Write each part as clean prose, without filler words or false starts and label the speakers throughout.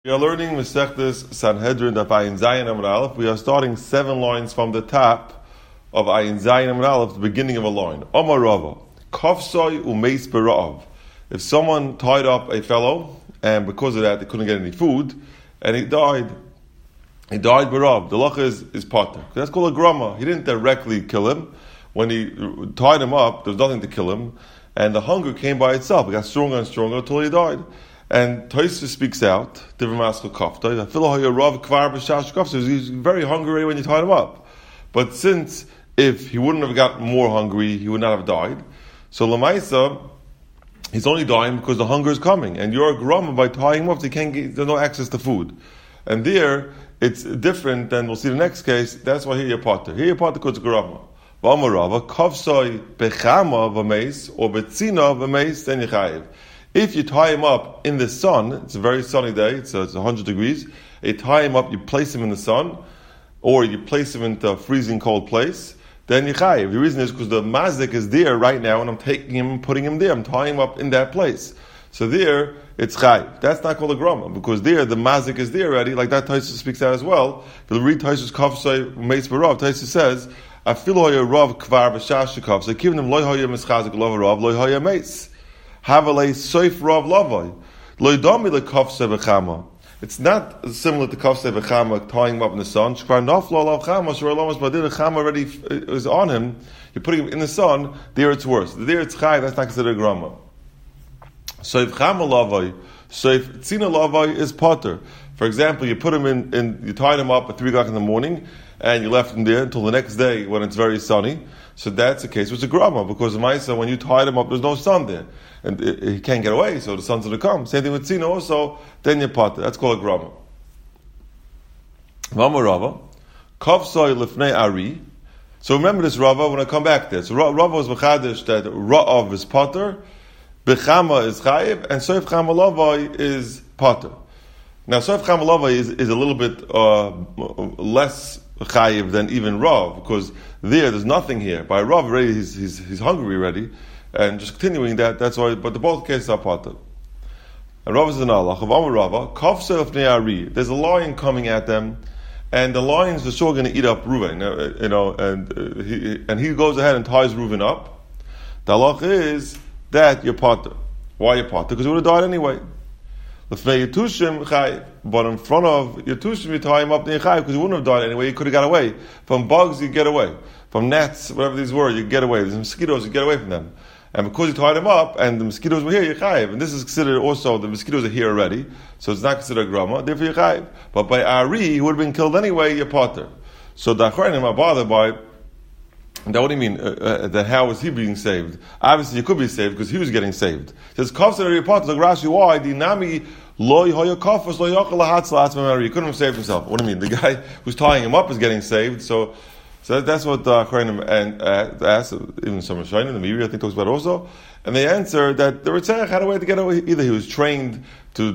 Speaker 1: We are learning Masechtas Sanhedrin of Ayin Zayin Amud Aleph. We are starting 7 lines from the top of Ayin Zayin Amud Aleph, the beginning of a line. Omar Rava, Kafsoy umeis bera'av. If someone tied up a fellow, and because of that they couldn't get any food, and he died bera'av. The lacha is potter. That's called a grama. He didn't directly kill him. When he tied him up, there was nothing to kill him, and the hunger came by itself. It got stronger and stronger until he died. And Tosfos speaks out, he's very hungry when you tied him up. But since if he wouldn't have gotten more hungry, he would not have died. So Lamaisa, he's only dying because the hunger is coming. And you're a grama by tying him up, there's no access to food. And there, it's different than we'll see the next case. That's why here you're potter. Here you're potter because it's grama. V'amarava, kavsoi bechama v'meis, or betzina v'meis, then yechayiv. If you tie him up in the sun, it's a very sunny day, it's 100 degrees, you tie him up, you place him in the sun, or you place him into a freezing cold place, then you chayiv. The reason is because the mazik is there right now, and I'm taking him and putting him there, I'm tying him up in that place. So there, it's chayiv. That's not called a grama, because there, the mazik is there already, like that Tosfos speaks out as well. If you read Tosfos Kavsei Meis Barav, Tosfos says, Afilu hoya rav kvar v'shashikav, so giving him loy hoya mischazik lov rav, loy hoya meis. Havalei soif rav lavoi. Loidami lekafse v'chama. It's not similar to kafse v'chama, tying him up in the sun. Shkvar naflo alav chama, shur alamas badir, the chama already is on him. You're putting him in the sun, there it's worse. There it's chai, that's not considered a grama. Soif chama lavoi, soif tzina lavoi is potter. For example, you put him you tied him up at 3 o'clock in the morning, and you left him there until the next day when it's very sunny. So that's the case with the grama, because in Maisa, when you tied him up, there's no sun there. And he can't get away, so the sun's going to come. Same thing with Tzina also, then you potter. That's called a grama. Vama Rava, Kavsoi lifnei ari. So remember this Rava when I come back there. So Rava was mechadish that Ra'av is potter, Bechama is chayiv, and Soif Chama Lavai is potter. Now Soif Chama Lavai is a little bit less chayiv than even Rav, because there's nothing here. By Rav already he's hungry already, and just continuing that's why. But the both cases are potter. And Rav is an Allah of Amar Rava. Kafsei lifnei ari. There's a lion coming at them, and the lion's for sure going to eat up Reuven. And he goes ahead and ties Reuven up. The Allah is that you're potter. Why you're potter? Because he would have died anyway. Lifnei Yetushim chayiv. But in front of Yetushim, you tie him up in chayiv because he wouldn't have died anyway. He could have got away. From bugs, you get away. From gnats, whatever these were, you get away. There's mosquitoes, you get away from them. And because you tied him up, and the mosquitoes were here, you're chayiv. And this is considered also, the mosquitoes are here already, so it's not considered a grama, therefore you're chayiv. But by Ari, he would have been killed anyway, you're potter. So the Achronim are bothered by, now what do you mean, that how was he being saved? Obviously you could be saved because he was getting saved. It says, Kafsei you're potter, like Rashi, why? Dinami loy hoya kafos loy yochel lahatz lahatz. He couldn't have saved himself. What do you mean? The guy who's tying him up is getting saved, so that's what Achronim asked, even some Rishonim, the Meiri I think talks about also, and they answer that the Ritzach had a way to get away. Either he was trained to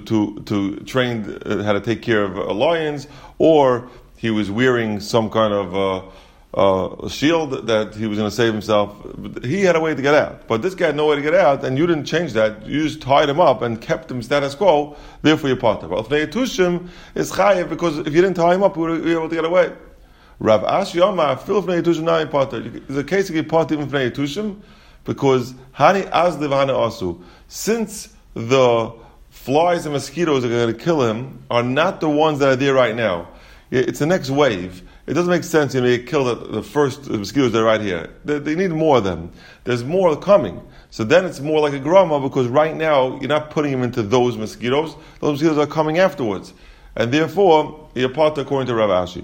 Speaker 1: how to take care of lions, or he was wearing some kind of shield that he was going to save himself. He had a way to get out, but this guy had no way to get out, and you didn't change that. You just tied him up and kept him status quo. Therefore, you're potter. But if Yetushim is chayiv, because if you didn't tie him up, you would be able to get away. Rav Ashi Yomar, Fil Fnei Yetushim Nami Potter. There's a case of Potter even Fnei Yetushim, because Hani Azliv Hani Asu. Since the flies and mosquitoes that are going to kill him are not the ones that are there right now, it's the next wave. It doesn't make sense, you kill the first mosquitoes that are right here. They need more of them. There's more coming. So then it's more like a grama, because right now you're not putting him into those mosquitoes. Those mosquitoes are coming afterwards. And therefore, you're potter according to Rav Ashi.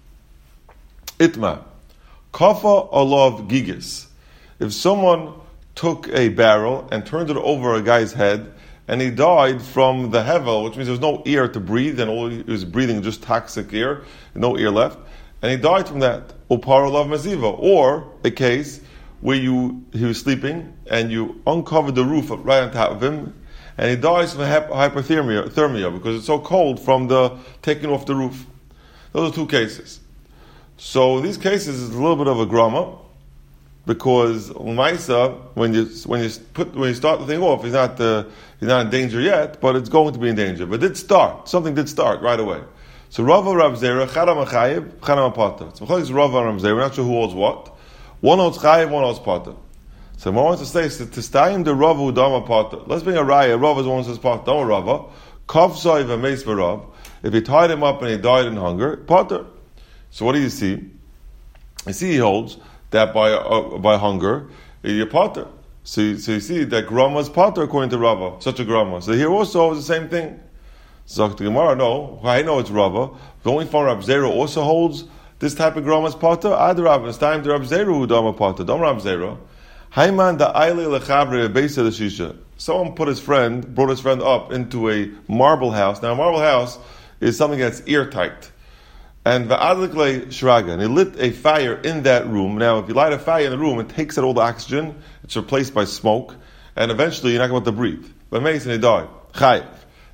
Speaker 1: Itma, kafa alav gigis. If someone took a barrel and turned it over a guy's head, and he died from the hevel, which means there was no air to breathe, and all he was breathing just toxic air, no air left, and he died from that. Upar alav maziva, or a case where he was sleeping and you uncovered the roof right on top of him, and he dies from hypothermia because it's so cold from the taking off the roof. Those are two cases. So these cases is a little bit of a grama, because Umaisa, when you start the thing off, he's not in danger yet, but it's going to be in danger. But something did start right away. So Rava Rav Zera, Chadam Chayib, Chadam Apata. So Rava Rav Zera, we're not sure who holds what. One holds Chayib, one holds Pata. So I want to say, to stayim the Rava Udama Pata. Let's bring a raya. Rava's one says Pata. Don't Rava. Kav Soiv Ames V'Rav. If he tied him up and he died in hunger, Pata. So what do you see? You see he holds that by hunger, you're Pata. So you see that Grama's Pata according to Rava. Such a Grama. So here also is the same thing. So the Gemara, no, I know it's Rava. The only form Rav Zera also holds this type of Grama's Pata. Either Rav, it's time to Rav Zera Udama Pata. Don't Rav Zera. Hayman da Aile Lechabre Beisa Shisha. Someone brought his friend up into a marble house. Now a marble house is something that's airtight. And Va'adlikle Shraga, and he lit a fire in that room. Now if you light a fire in the room, it takes out all the oxygen, it's replaced by smoke, and eventually you're not going to breathe. But Mason, he died. Chayiv.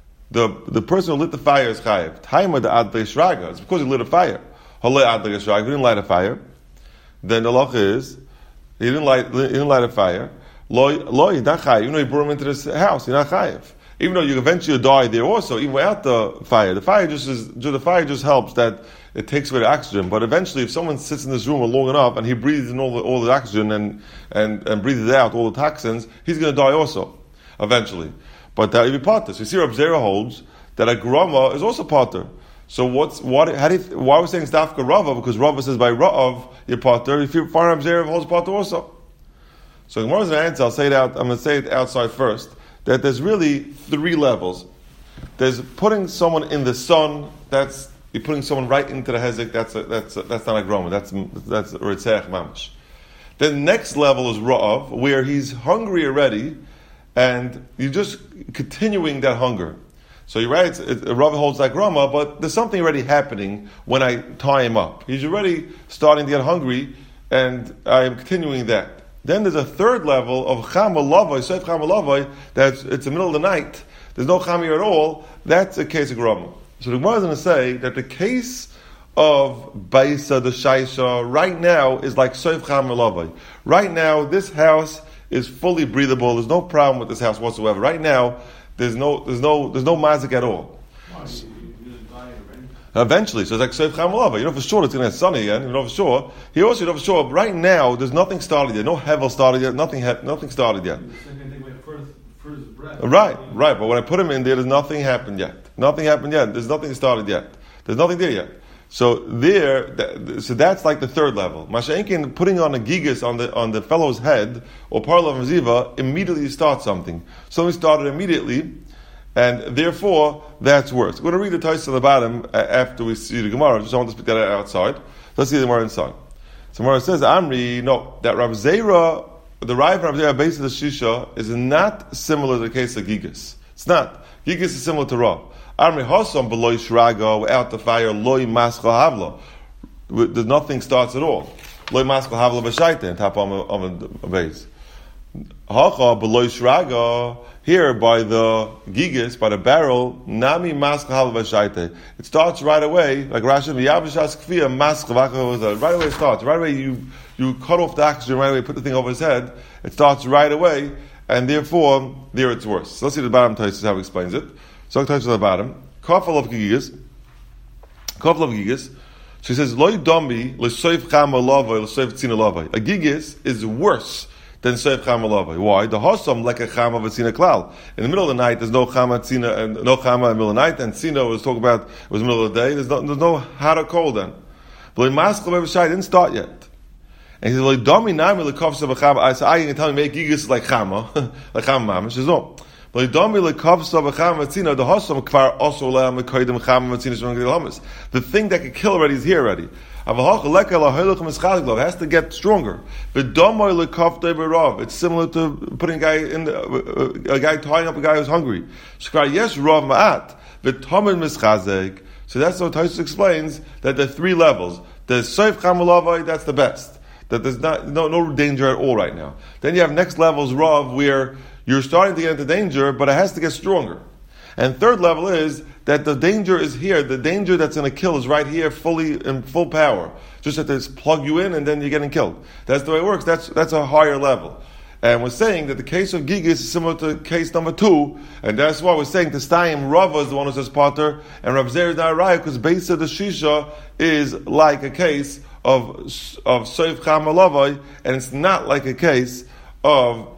Speaker 1: The person who lit the fire is Chayiv. Hayman da Adle Shraga. It's because he lit a fire. Halei Adle Shraga. If he didn't light a fire, then the law is he didn't light a fire. Lo, he's not chayiv. Even though you brought him into this house, you're not chayiv. Even though you eventually die there also, even without the fire. The fire just helps that it takes away the oxygen. But eventually, if someone sits in this room long enough and he breathes in all the oxygen and breathes out all the toxins, he's going to die also, eventually. But that will be potter. So you see, Rav Zera holds that a grama is also potter. So why are we saying Stafka Rava? Because Rava says by Ra'av, you're potter. If you find Rav Zera holds potter also. So the Gemara's answer, I'm going to say it outside first, that there's really three levels. There's putting someone in the sun, you're putting someone right into the hezek, that's not a groma, that's Ritzach Mamash. Then the next level is Ra'av, where he's hungry already, and you're just continuing that hunger. So you're right, Rav holds like Rama, but there's something already happening when I tie him up. He's already starting to get hungry, and I am continuing that. Then there's a third level of Chama Lavai, Seif Chama Lavai, it's the middle of the night, there's no Chama at all, that's a case of Rama. So the Gemara is going to say that the case of Baisa, the Shaisha, right now is like Seif Chama Lavai. Right now, this house is fully breathable, there's no problem with this house whatsoever. Right now, there's no mazik at all. Eventually, so it's like Seif Chama Lavai. You know for sure it's going to get sunny again. You know for sure. He also know for sure. But right now, there's nothing started yet. No hevel started yet. Nothing started yet. Right. But when I put him in there, there's nothing happened yet. There's nothing started yet. There's nothing there yet. So that's like the third level. Masha'inkin putting on a gigas on the fellow's head or parla maziva immediately starts something. Something started immediately, and therefore that's worse. We're going to read the Tais on the bottom after we see the Gemara. Just want to speak that outside. Let's see the Gemara inside. So Gemara says Amri, no, that Rav Zera, the Rav Zera base of the Shisha is not similar to the case of gigas. It's not. Gigas is similar to Rav. Armi Hossam below Shraga, without the fire, loy maskal havla. There's nothing starts at all. Loy maskal havla b'shaita, top on a base. Hacha below Shraga, here by the gigas, by the barrel, nami maskal havla b'shaita. It starts right away, like Rashi, v'yavishas kfiyah maskal v'akha, right away it starts. Right away you cut off the oxygen, right away put the thing over his head, it starts right away, and therefore, there it's worse. So let's see the bottom Taisus how he explains it. So touch on the bottom. Kafal of gigas. She says, "Loi domi l'soif chama lavai l'soif tzina lavai." A gigas is worse than soif chama lavai. Why? The hosam like a chama v'tzina klal. In the middle of the night, there's no chama tzina and no chama in the middle of the night. And tzina was talking about it was the middle of the day. There's no hot or cold then. But maskal b'shai didn't start yet. And he says, "Loi domi nami l'kafsa b'chama." I said, "I can tell me make gigas like chama, like chama mama." She says, "No." The thing that could kill already is here already. It has to get stronger. It's similar to putting a guy tying up a guy who's hungry. So that's what Taisus explains, that there are three levels. There's Seif Chama, that's the best. That there's no danger at all right now. Then you have next levels Rav, where you're starting to get into danger, but it has to get stronger. And third level is that the danger is here. The danger that's going to kill is right here, fully in full power. Just that they plug you in and then you're getting killed. That's the way it works. That's a higher level. And we're saying that the case of Gigis is similar to case number 2, and that's why we're saying Testayim Rava is the one who says Pater, and Rav Zer is not right, because base of the Shisha is like a case of Soif Chamalavai, and it's not like a case of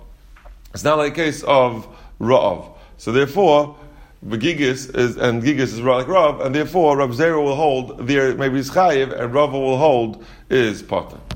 Speaker 1: Ra'av. So therefore, the Gigis is like Rav, and therefore Rav Zer will hold there maybe is Chayiv, and Rava will hold is Pater.